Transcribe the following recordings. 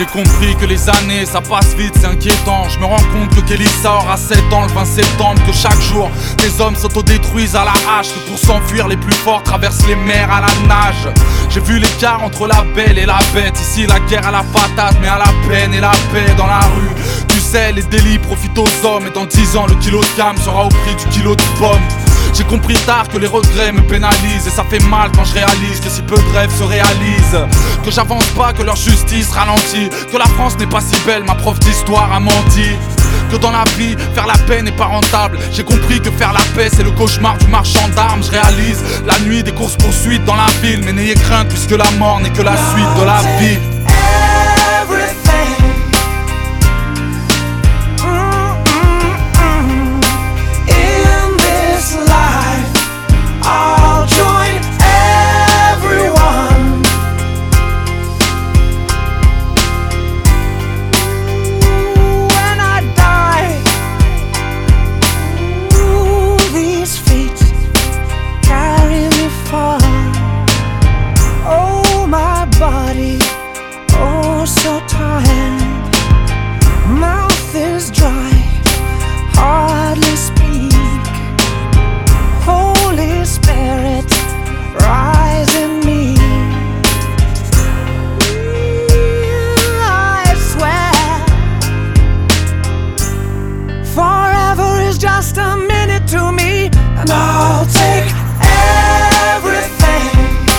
J'ai compris que les années ça passe vite, c'est inquiétant. Je me rends compte que Kélissa aura 7 ans le 20 septembre. Que chaque jour les hommes s'autodétruisent à la hache. Que pour s'enfuir les plus forts traversent les mers à la nage. J'ai vu l'écart entre la belle et la bête. Ici la guerre à la patate, mais à la peine et la paix dans la rue. Tu sais, les délits profitent aux hommes. Et dans 10 ans le kilo de cam sera au prix du kilo de pommes. J'ai compris tard que les regrets me pénalisent. Et ça fait mal quand je réalise que si peu de rêves se réalisent. Que j'avance pas, que leur justice ralentit. Que la France n'est pas si belle, ma prof d'histoire a menti. Que dans la vie, faire la paix n'est pas rentable. J'ai compris que faire la paix c'est le cauchemar du marchand d'armes. Je réalise la nuit des courses poursuites dans la ville. Mais n'ayez crainte puisque la mort n'est que la suite de la vie. So tired, mouth is dry, hardly speak. Holy Spirit, rise in me. I swear, forever is just a minute to me, and I'll take everything.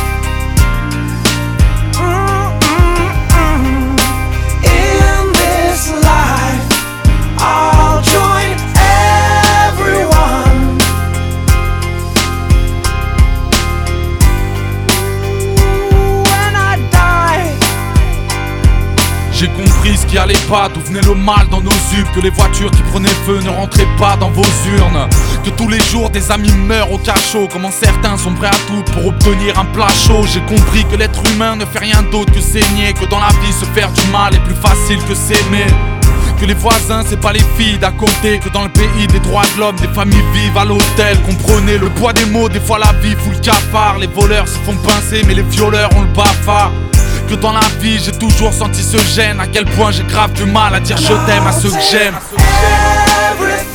J'ai compris ce qui allait pas, d'où venait le mal dans nos yeux. Que les voitures qui prenaient feu ne rentraient pas dans vos urnes. Que tous les jours des amis meurent au cachot. Comment certains sont prêts à tout pour obtenir un plat chaud. J'ai compris que l'être humain ne fait rien d'autre que saigner. Que dans la vie se faire du mal est plus facile que s'aimer. Que les voisins c'est pas les filles d'à côté. Que dans le pays des droits de l'homme des familles vivent à l'hôtel. Comprenez le poids des mots, des fois la vie fout le cafard. Les voleurs se font pincer mais les violeurs ont le bafard. Que dans la vie j'ai toujours senti ce gêne. À quel point j'ai grave du mal à dire je t'aime à ceux que j'aime.